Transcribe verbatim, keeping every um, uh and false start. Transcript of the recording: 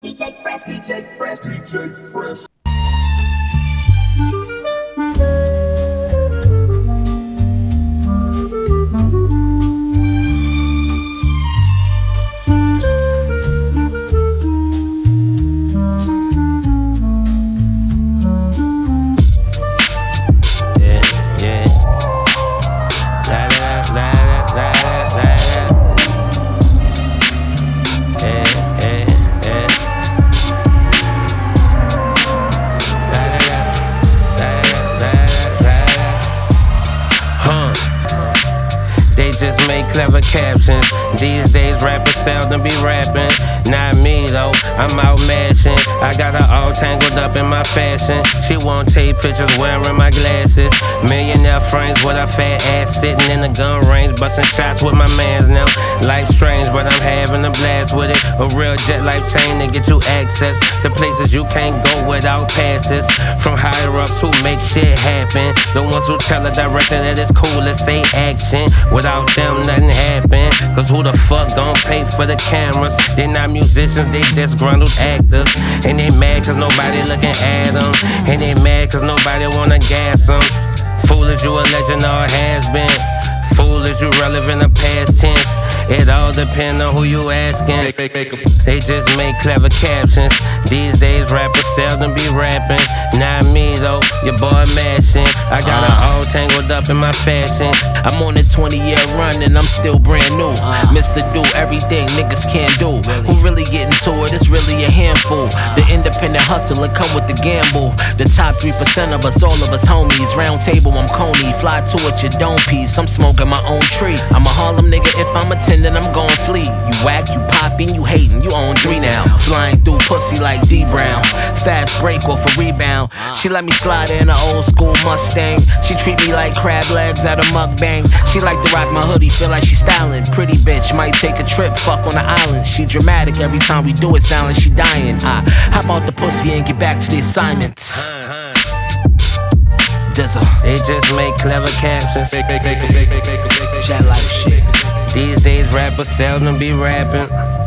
D J Fresh, D J Fresh, D J Fresh. Just make clever captions. These days rappers seldom be rapping. Not me though, I'm out mashing. I got her all tangled up in my fashion. She won't take pictures wearing my glasses. Millionaire frames with a fat ass sitting in the gun range, busting shots with my mans now. Life's strange, but I'm having a blast with it. A real jet life chain to get you access to places you can't go without passes. From higher ups who make shit happen, the ones who tell a director that it's cool to say action. Without them, nothing happen. Cause who the fuck gon' pay for the cameras? They not musicians, they disgruntled actors. And they mad cause nobody looking at them. And they mad cause nobody wanna gas them. Foolish, you a legend or has been. Foolish, you relevant or past tense. It all depends on who you asking. They just make clever captions. These days rappers seldom be rapping. Not me though, your boy mashing. I got her all tangled up in my fashion. I'm on a twenty year run and I'm still brand new. Mister Do everything niggas can't do. Who really getting to it? It's really a handful. The independent hustler come with the gamble. The top three percent of us, all of us homies. Round table, I'm Coney. Fly to it, your dome piece. I'm smoking my own tree. I'm a Harlem nigga, if I'm attending, I'm gon' flee. You whack, you popping, you hating, you own three now. Flying through pussy like D Brown. Fast break off a rebound. She let me slide in an old school Mustang. She treat me like crab legs at a mukbang. She like to rock my hoodie, feel like she styling. Pretty bitch, might take a trip, fuck on the island. She dramatic every time we do it, sound like she dying. I hop out the pussy and get back to the assignment. Dizzle. They just make clever captions. Jet life shit. These days rappers seldom be rapping.